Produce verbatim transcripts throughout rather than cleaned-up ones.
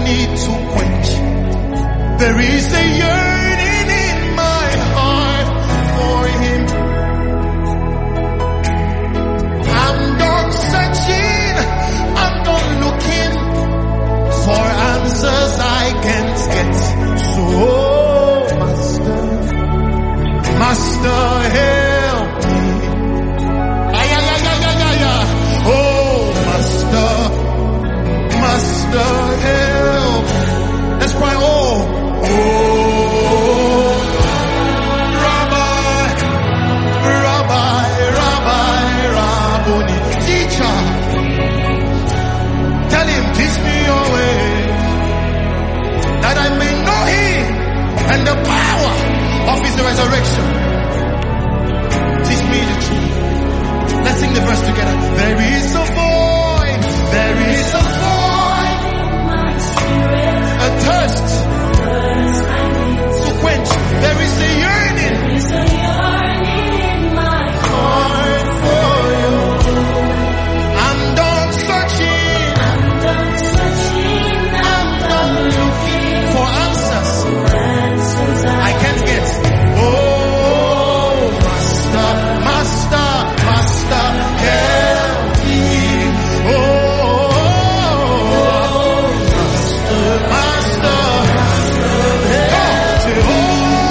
need to quench. There is a yearning in my heart for him. I'm done searching, I'm done looking for answers I can't get. So, oh, Master, Master, help me. Ay, ay, ay, ay, ay, ay, ay. Oh, Master, Master, help. Let's cry, oh, oh, Rabbi, Rabbi, Rabbi, Rabboni, teacher. Tell him, teach me your way, that I may know him and the power of his resurrection. Teach me the truth. Let's sing the verse together. There is a void, there is a void, a thirst to quench. There is a yearning in my heart for you. I'm done searching, I'm done looking for answers I can't get. Oh, Master, Master, Master, help me. Oh, Master, help me.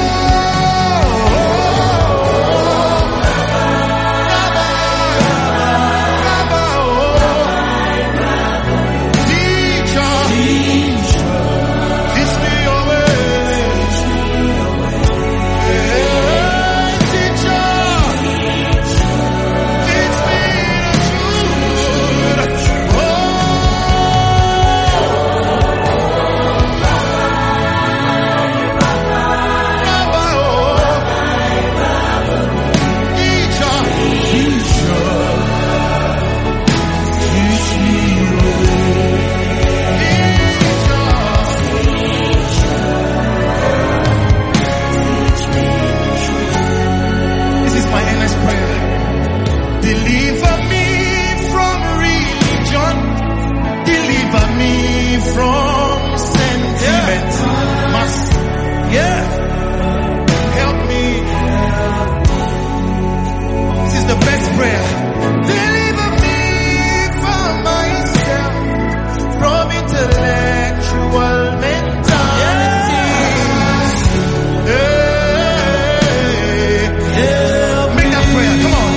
Deliver me from religion. Deliver me from sentiment. Yeah. Must, yeah. Help me. This is the best prayer. Deliver me from myself, from intellectual mentality. Yeah. Yeah. Make that prayer. Come on.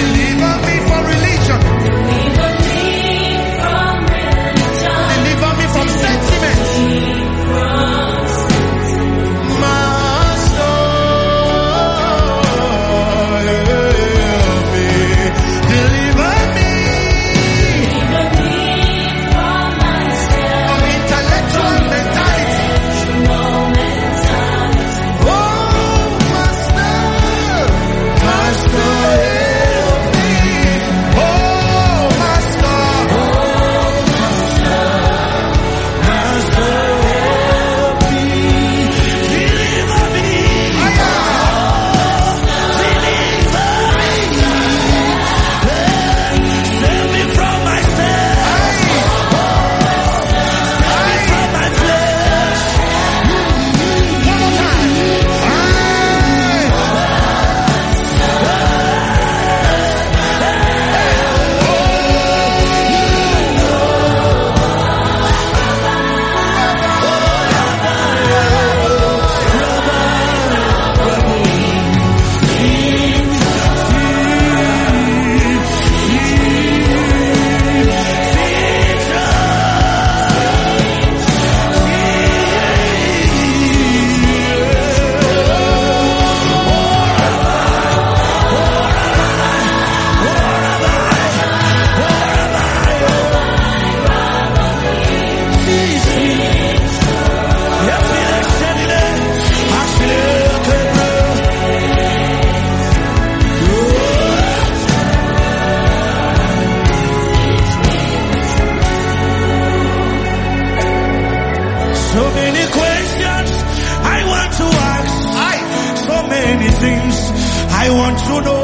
I want to know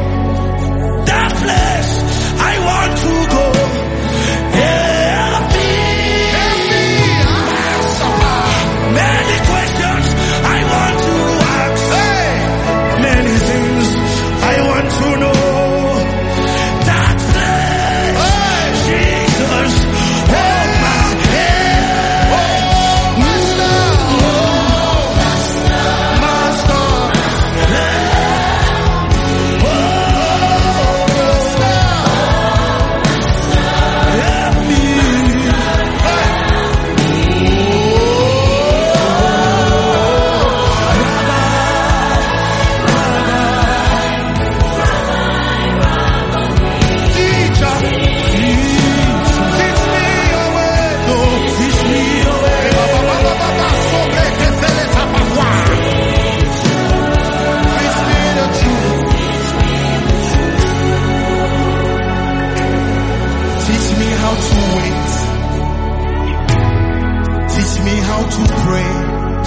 that place I want to go. Help me, help me.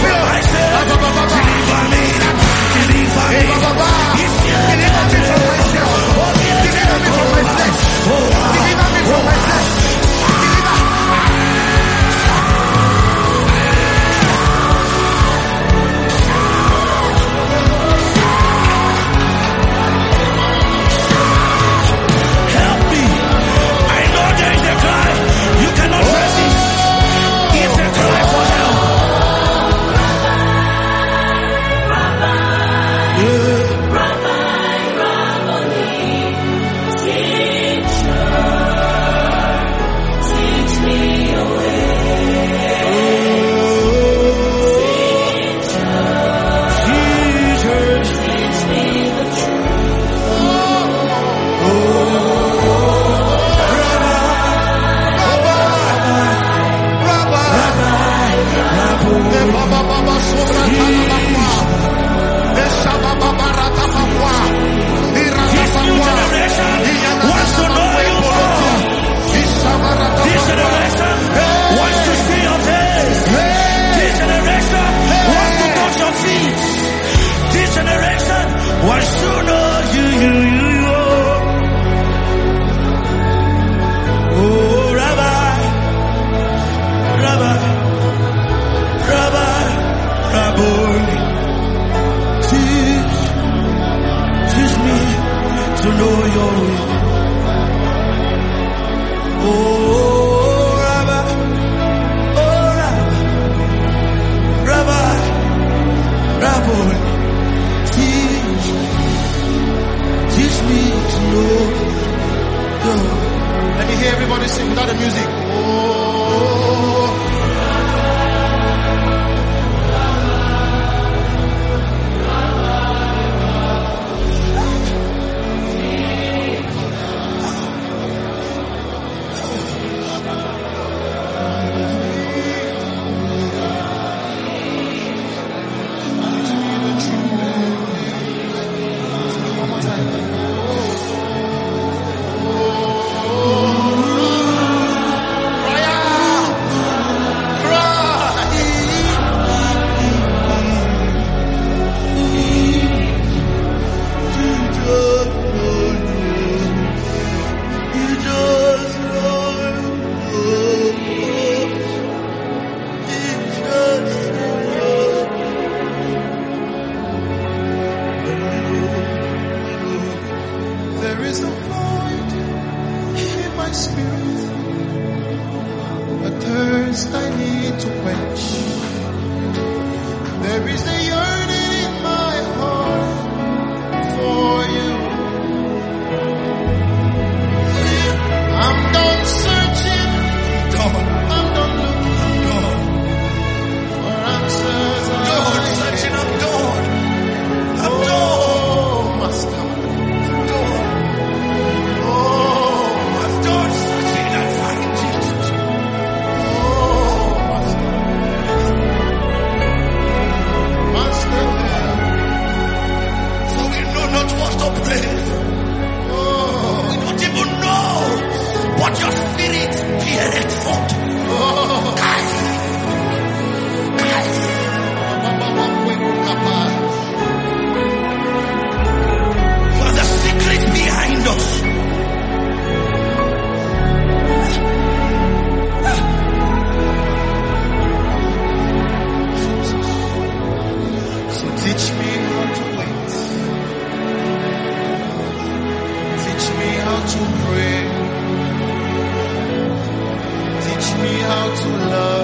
pure. I say, deliver me, deliver me. Deliver me from myself. Deliver me from my flesh. Deliver me from my flesh. Let me hear everybody sing without the music. Oh. Cry out. my spirit, a thirst I need to quench. There is a yearning in my heart for you. I'm done searching, done. I'm done looking, done. For answers. I'm done searching, I'm done. I'm done. Oh, Master. I'm done. Oh, I'm done searching and finding Jesus. Oh, Master. Master. For we know not what to pray. Oh, we don't even know what your spirit peereth forth. Oh, Kai. Kai. You are the secret behind us. So teach me how to wait. Teach me how to pray. Teach me how to love.